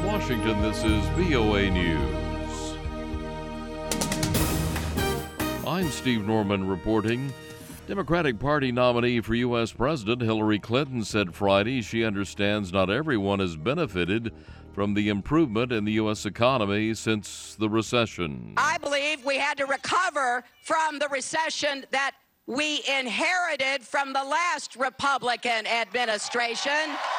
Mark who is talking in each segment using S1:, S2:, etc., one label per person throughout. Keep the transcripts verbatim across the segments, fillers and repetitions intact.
S1: Washington, this is V O A News. I'm Steve Norman reporting. Democratic Party nominee for U S President Hillary Clinton said Friday she understands not everyone has benefited from the improvement in the U S economy since the recession.
S2: I believe we had to recover from the recession that we inherited from the last Republican administration.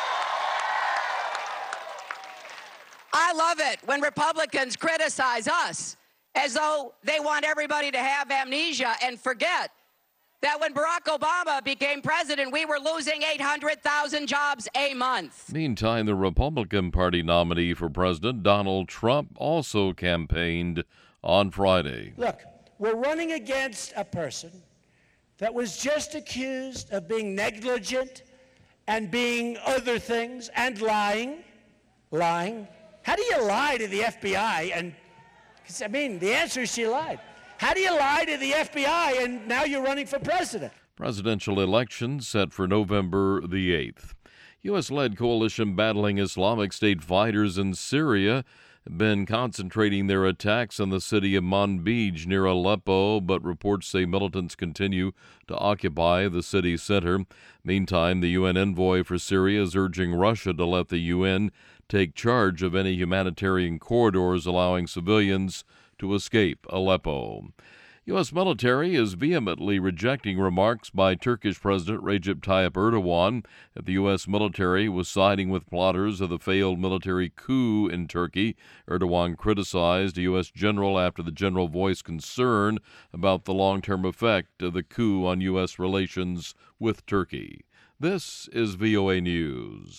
S2: I love it when Republicans criticize us as though they want everybody to have amnesia and forget that when Barack Obama became president, we were losing eight hundred thousand jobs a month.
S1: Meantime, the Republican Party nominee for president, Donald Trump, also campaigned on Friday.
S3: Look, we're running against a person that was just accused of being negligent and being other things and lying. Lying. How do you lie to the F B I? And, I mean, the answer is she lied. How do you lie to the F B I and now you're running for president?
S1: Presidential election set for November the eighth. U S-led coalition battling Islamic State fighters in Syria have been concentrating their attacks on the city of Manbij near Aleppo, but reports say militants continue to occupy the city center. Meantime, the U N envoy for Syria is urging Russia to let the U N take charge of any humanitarian corridors allowing civilians to escape Aleppo. U S military is vehemently rejecting remarks by Turkish President Recep Tayyip Erdogan that the U S military was siding with plotters of the failed military coup in Turkey. Erdogan criticized a U S general after the general voiced concern about the long-term effect of the coup on U S relations with Turkey. This is V O A News.